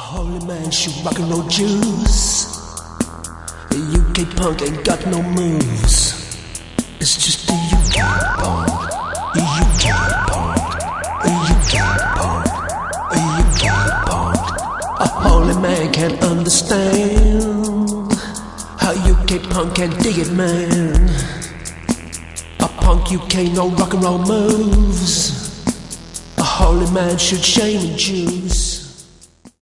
Holy man shoot rock and roll juice. The UK punk ain't got no moves. It's just the UK punk. The UK punk. The UK punk. The UK punk. A holy man can't understand how UK punk can't dig it, man. A punk UK no rock and roll moves. A holy man should shame and juice.